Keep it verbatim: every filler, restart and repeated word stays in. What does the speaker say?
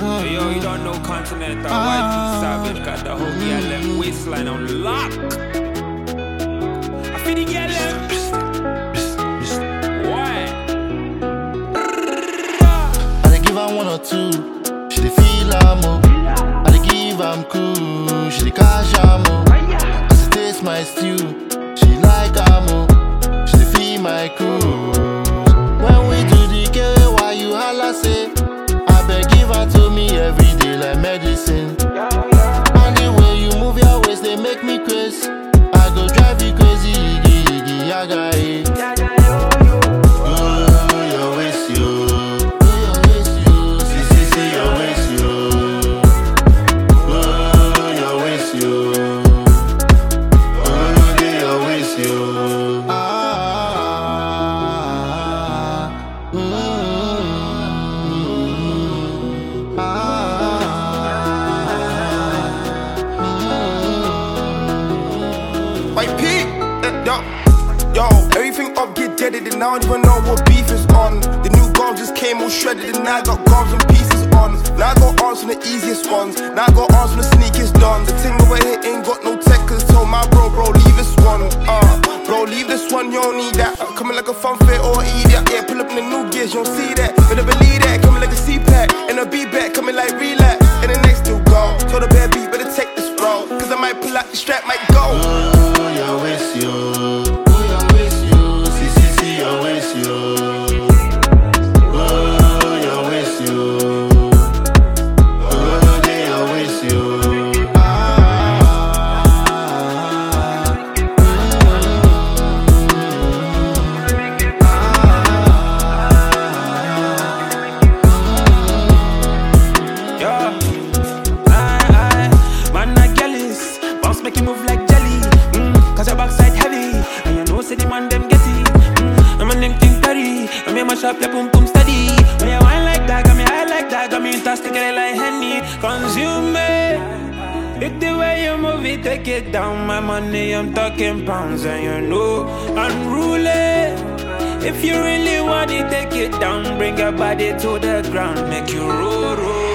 Hey, yo, you don't know Continental Y P Savage got the whole G L M waistline on lock. I feel the G L M. Why? I dey give her one or two, she dey feel am oh. I dey give am cool, she dey cash am oh. As she taste my stew, she like am oh. She dey feel my cruise. When we do the K, why you holla say? I beg give her to me every day like medicine. And the way you move your waist, they make me crazy. I go drive you crazy, iggy, iggy, yaga, eh. Y P, yo, yo, everything up, get deaded, and I don't even know what beef is on. The new gum just came all shredded, and now I got gums and pieces on. Now I got arms from the easiest ones, now I got arms from the sneakiest done. The thing over here ain't got no tech, cause told my bro, bro, leave this one, uh, bro, leave this one, you don't need that. I'm coming like a fun fit or an idiot, yeah, pull up in the new gears, you don't see that. Better believe that, coming like a C-pack, and a B-back, coming like relax, and the next new go. Told the bad beat, better take this road, cause I might pull out the strap, might go. Your waist, yo. Oh, your waist, yo. See, see, see, your waist, yo. Oh, your waist, yo. Oh, they your waist, yo. Ah, Yo, I, I, man, I jealous. Bounce make you move like jelly. Mm, Cause your backside heavy. And you know, say the man them get it. Mm, I'm a name thing curry. I me mash up your pum pum steady. When you wine like that, got me high like that. Got me fantastic like Henny. Consume me. It's the way you move it, take it down. My money, I'm talking pounds. And you know, unruly. If you really want it, take it down. Bring your body to the ground. Make you roll, roll.